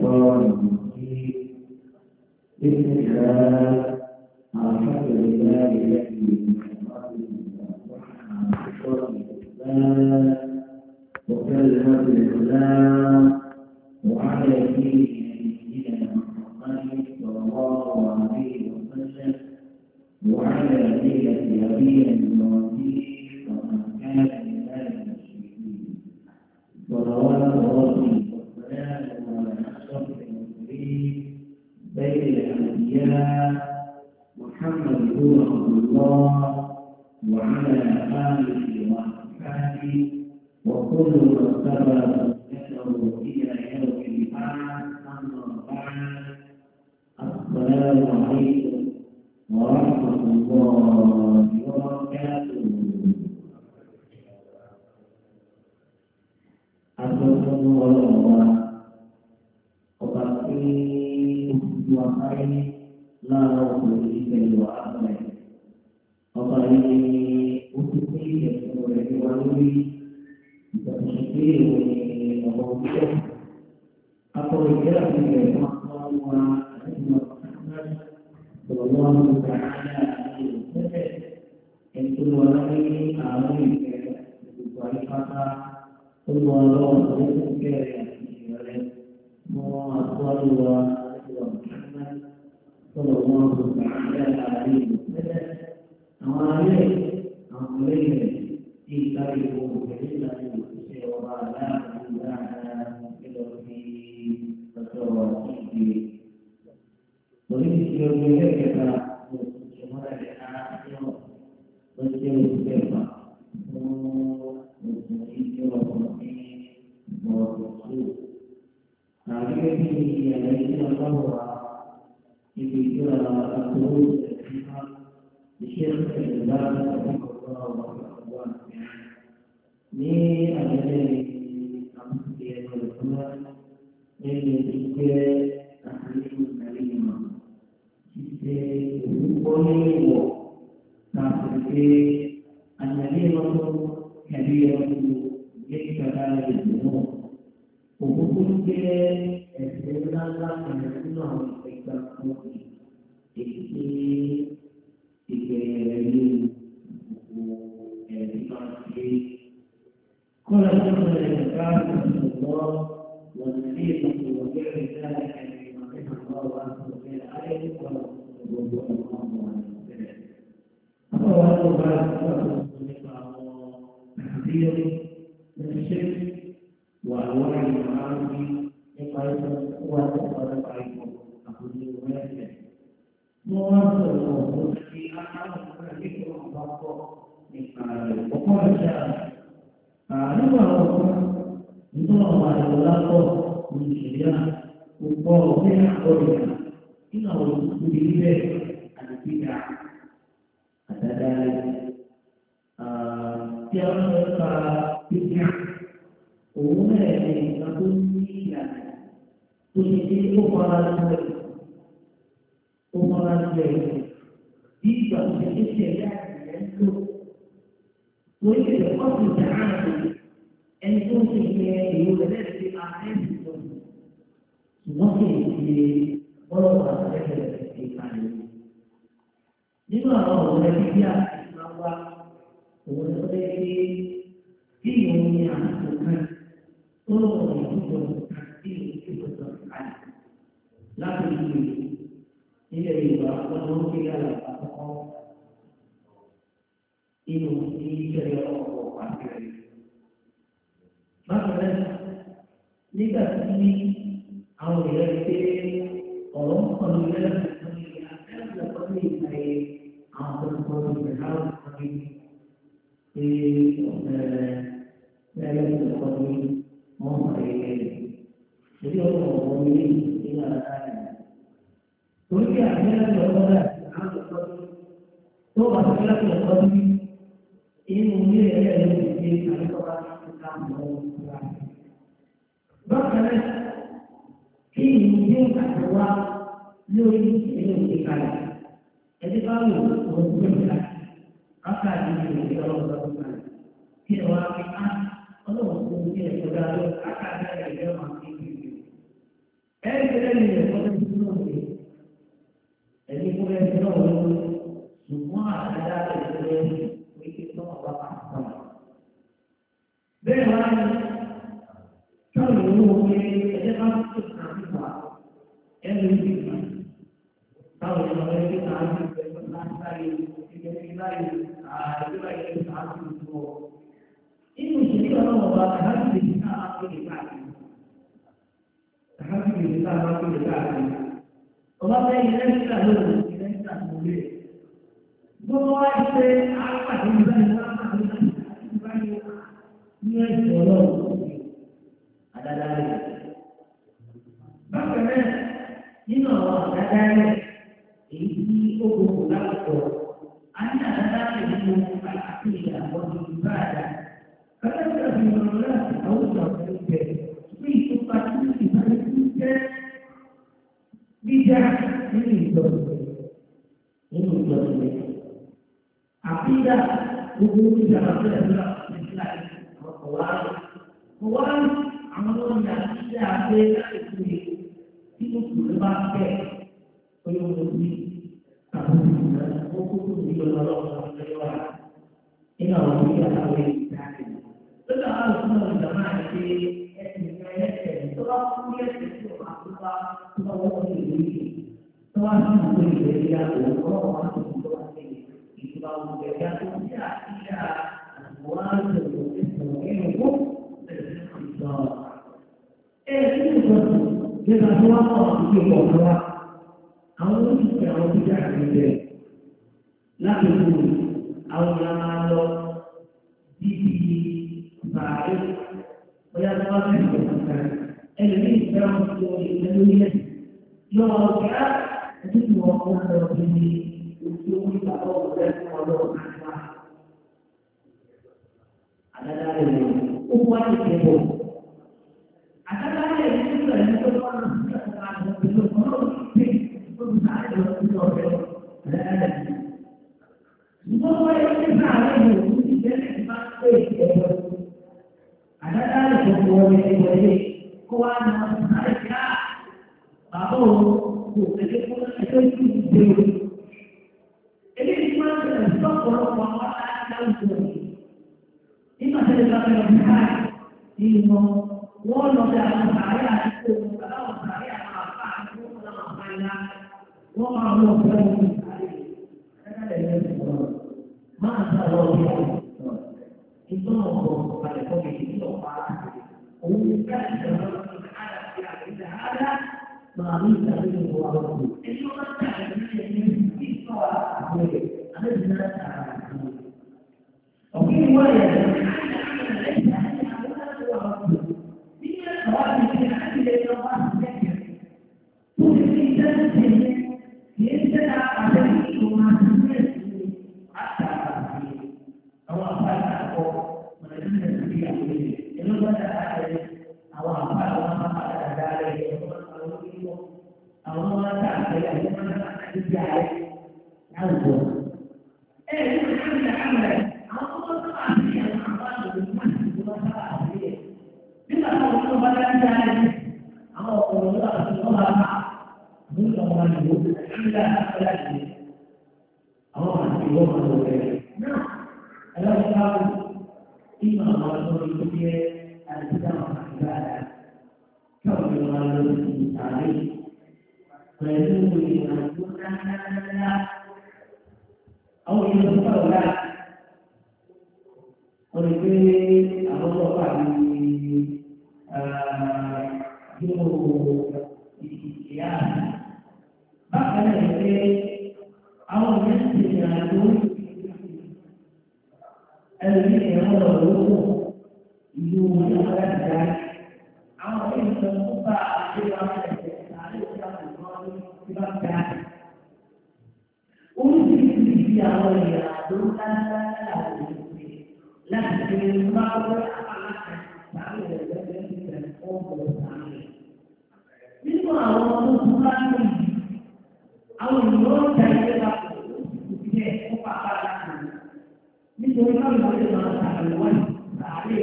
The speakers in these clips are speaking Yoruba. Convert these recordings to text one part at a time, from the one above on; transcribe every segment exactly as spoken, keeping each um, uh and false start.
الشيطان الرجيم بسم الله الحمد لله الذي وكلمة الإسلام وعلى دين نبينا محمد صلى الله عليه وسلم وعلى ملة أبينا إبراهيم ومن كان من المشركين صلوات ربي وسلامه على أشرف المرسلين سيد الأنبياء محمد بن عبد الله وعلى آله وأصحابه وكل من تبع سنته إلى يوم البعث أما بعد السلام عليكم ورحمة الله وبركاته. Assalamualaikum warahmatullahi wabarakatuh. Dua hari lalu kedua apa? Apa ini untuk ini sebagai diwali kita mesti mengucapkan apa yang kita semua Muhammad sallallahu taala alaihi wasallam itu wali ahli kehidupan kata Allah itu kaya semua Allah Muhammad sallallahu taala alaihi wasallam awalnya awalnya kita itu kita itu seorang yang tidak di betul ini boleh dijual kita semua ada yang betul siapa semua itu ini mau nah ini yang ini bahwa itu adalah satu Syekh Al-Albani rahimahullah ini adalah kami dia berkenan ini juga ahli kalimah kita boleh tapi an-nalimah kabirah yakfara al-dhunub hukum dia sebenarnya mengenal tentang ini ini dikelilingi buku edukasi. Kalau kita lihat Allah Nabi Muhammad ذلك لما كتب الله عز وجل عليه وصلى الله عليه وسلم. فهو بعد تحذير من الشرك وأنواع المعاصي يقال هو تقدر عليكم أقول لك Muhammad Nabi akan itu apa nikmat pokok saja. Kalau orang itu orang berlaku menjadi pokok dia orang ini orang berdiri ada tidak ada dari tiada tidak orang yang satu tidak posisi orang Umaran dia tidak menjadi syariat itu, boleh dapat dicari, itu sehingga diulas di akhir itu, semua ini orang ada di sana. Jika orang berpikir bahawa orang ini dunia bukan orang yang bukan itu bukan, lalu ini juga perlu kita lakukan. Ini mesti kita lakukan. Maka jika ini awal dari orang pemilik pemilik akan dapat dari awal pemilik berhal dari dari pemilik mau dari jadi orang pemilik ini adalah Porque a gente agora तो भाषा के अंदर भी इन उम्मीद है कि ये सारे तो बात काम हो रहा है बस है कि मुझे हुआ जो ये दिखाया ऐसे काम हो सकता है आपका जीवन में और होता है फिर वहां पे आ और मुझे खुदा जो आका है जो मांगती है lẹ́yìn rẹ̀ wọ́n ti dúró lé ẹni kó lẹ́yìn náà wọ́n lé ṣùgbọ́n àdáda rẹ̀ lé wípé náà wà pàṣẹ. bẹ́ẹ̀ wá ní káwọn ìlú wọn pé ẹ̀jẹ̀ bá tó kàn nípa ẹnu ìgbà táwọn ìlú wọn pé kàn á ti pẹ̀lú láti láyé ìgbẹ́ni láyé àdúrà ìlú àti ìlú wọn. inú ìṣẹ̀lẹ̀ ọlọ́wọ́ bá àdájọ́ ìdí náà á pè é káàkiri. àdájọ́ ìdí náà á pè é káàkiri. ọba bẹ́ẹ̀ ilé ìgbà lónìí ilé ìgbà tó lé. gbogbo wa ṣe àpàdé ìgbà ìgbà àpàdé ìgbà ìgbà ní ẹ̀sìn ọlọ́run àdáda rẹ̀. bákan náà nínú àwọn àdáda rẹ̀ èyí tí ó gbogbo láwùjọ a ní àdáda rẹ̀ nínú àti ìyàwó ìgbà àdá. kátàkùn àti ìrọ̀rùn láti àwùjọ ọ̀sẹ̀ bẹ̀ fún ìtúpa tí ìbáraẹni tó jẹ́ dídá nínú ìjọsìn nínú ìjọsìn. àbídá gbogbo ìjàmbá tó yẹ kí wọ́n ti ṣe Kewali, kewali, amalon yang tidak ada itu itu berbagai penyusupi kamu dan buku di dalam keluar. Ini orang tidak tahu ini. Kita harus mengenal ini. Estimasi itu kalau dia itu apa kalau ini tuan mungkin dia kalau orang itu ini itu kalau dia itu tidak tidak buat Eh, ini betul. Dia tak tahu apa itu bahwa awal itu awal tidak ada. Lagi tu, awal yang ada di bawah, banyak orang yang berkata, eh ini dalam dunia, yang kita itu semua orang berbudi, untuk kita tahu dan tahu apa. Ada dari umat itu. Ada lagi yang juga yang orang orang belum orang belum ada belum ada ada. Semua yang kita ada itu tidak dipakai. Ada lagi yang boleh boleh kuat mereka. Apa itu itu itu itu. Ini cuma sebab orang orang ada itu. Ini masih dalam hal ini wọ́n lọ sí àwọn sàárẹ̀ àti òun àwọn sàárẹ̀ àwọn àpá àti òun àwọn àpá ìlà wọ́n máa lọ sí àwọn sàárẹ̀ ẹ̀ẹ́dẹ̀ ẹ̀ẹ́dẹ̀ sọ̀rọ̀ máa ń sọ̀rọ̀ bí wọ́n sọ̀rọ̀ ìtọ́nà ọ̀pọ̀ àlẹ́kọ̀ọ́ mi ní ọ̀pá òun ní káàkiri sọ̀rọ̀ ní àdá sí àgbẹ̀dẹ̀ àdá máa ní ìtàgé ní ìwà ọ̀pọ̀ èyí ó máa ń tà ní ẹni tí sọ̀ àgbẹ̀dẹ̀ àbẹ̀dẹ̀ náà tà àgbẹ̀dẹ̀ ọ̀gbìn wọ́n yẹ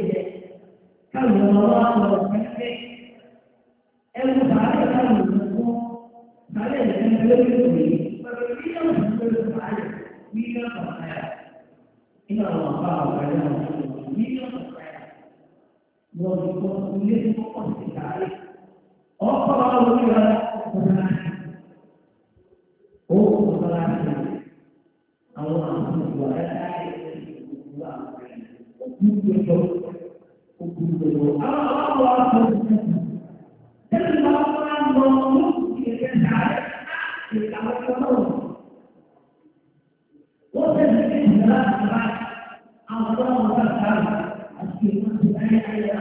Kalau orang orang Saya yang lebih berbeda dengan saya. Dia saya. Ini Allah Taala dia saya. Mau tulis pokok sekali. Oh kalau dia benar. Oh benar. Allah Subhanahu wa taala Allah dan orang mau dia saya kita mau وَلَا يَجْعَلْ اللَّهُ تَعَالَى أَسْكِنَ الْآيَةَ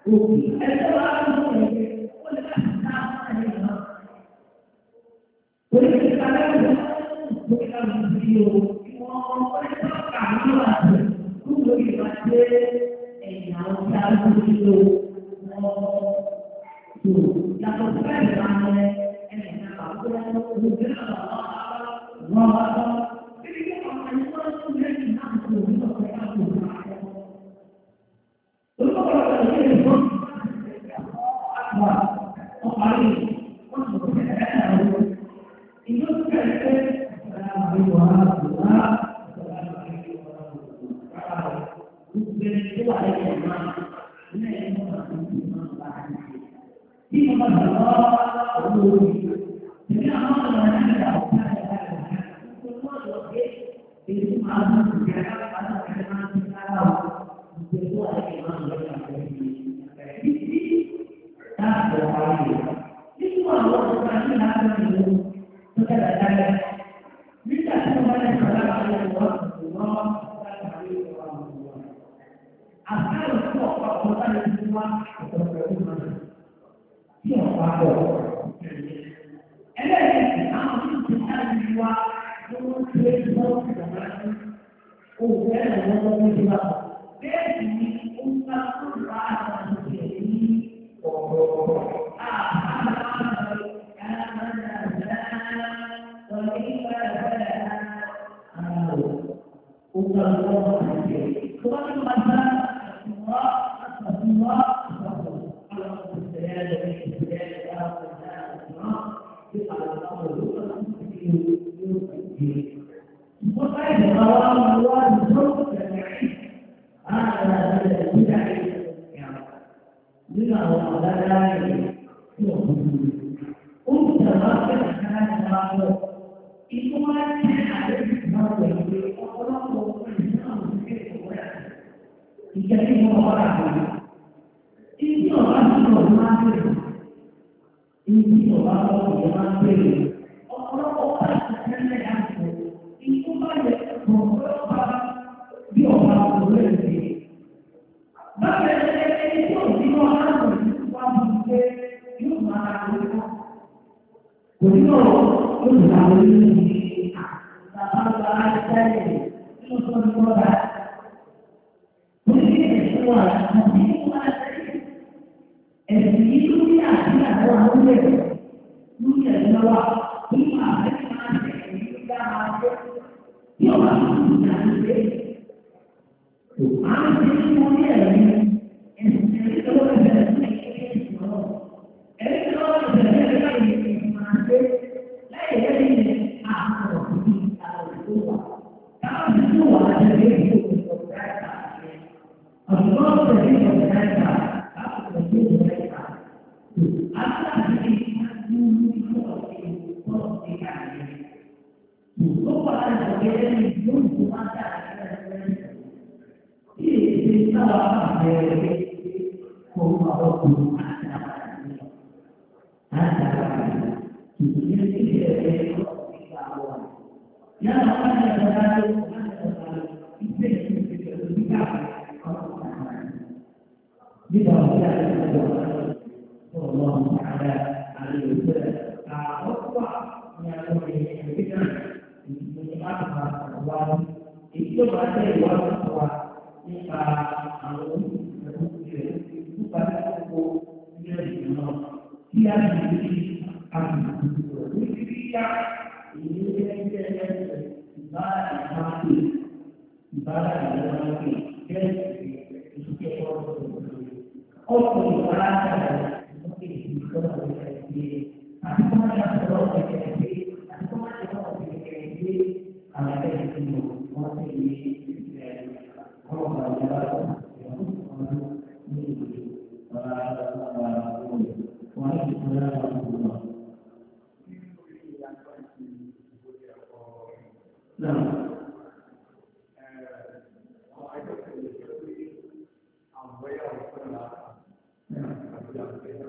Nah,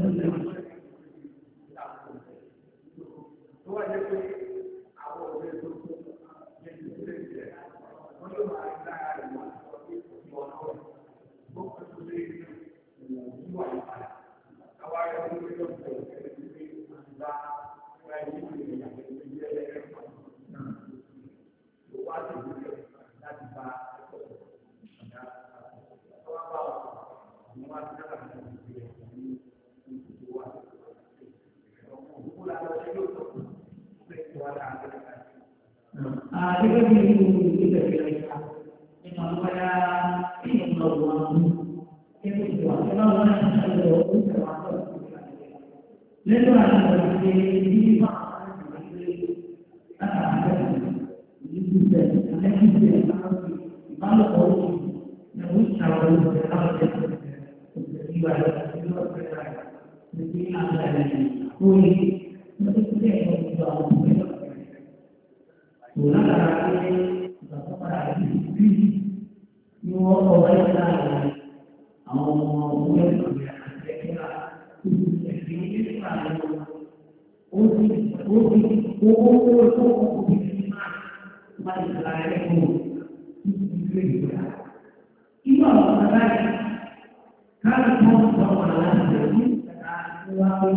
Kita di kita kita memang pada ini melakukan itu juga kalau orang yang sudah termasuk lalu ada di di mana ada di juga ada di juga kalau orang yang usaha untuk kalau jadi baru itu bergerak jadi ada di kui itu kita untuk Mula dari satu pada ini, semua orang yang awam mulai bergerak, ini adalah uji uji uji uji uji mari selesai itu ini ini adalah kalau kamu bermalas jadi sekarang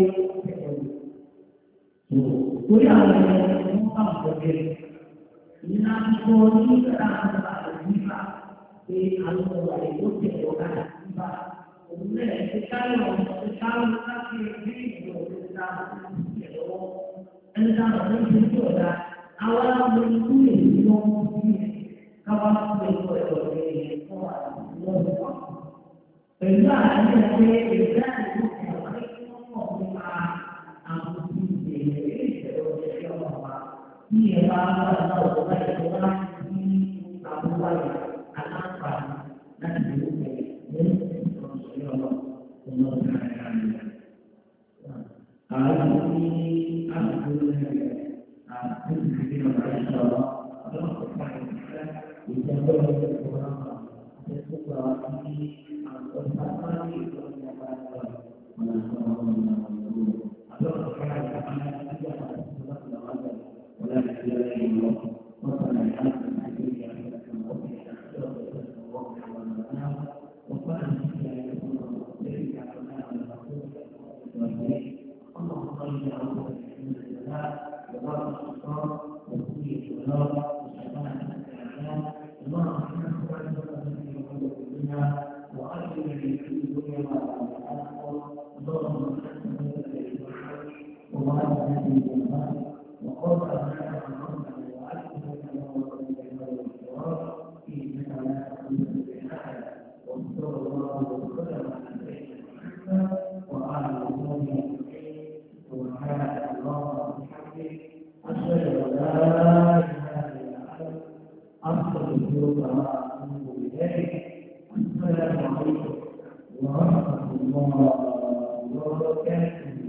itu kuliah yang kamu bergerak Inam koni kerana berjiwa di alam itu terbuka jiwa. Umumnya sekali sekali lagi hidup dalam hidup. Entah itu ada awal berikuti hidup ini. Kawan berikuti kawan berikuti. Benda yang saya beda itu yang paling mempunyai aku ini terus apa? Ia adalah tahu orang ini tahu banyak anak dan juga ini Allah mengenai hal ini aku aku tidak merasa Allah berkata kita boleh orang sesuatu ini atau apa itu yang ada Allah berkata ولا إله إلا الله وصلى الحمد لله وقال اللهم صل على محمد وبارك الصلاة وكل صلاة وسلام اللهم احنا نسألك من الدنيا وأجل في الدنيا والآخرة اللهم حسن وبارك في الجنة وقال أبناء محمد وعلمه كما هو بالجمال والإكرام إنك لا تقبل بأحد وصلى الله وسلم على سيدنا محمد وعلى آله أجمعين سبحانك اللهم وبحمدك أشهد أن لا إله إلا أنت أستغفرك وأتوب إليك السلام عليكم ورحمة الله وبركاته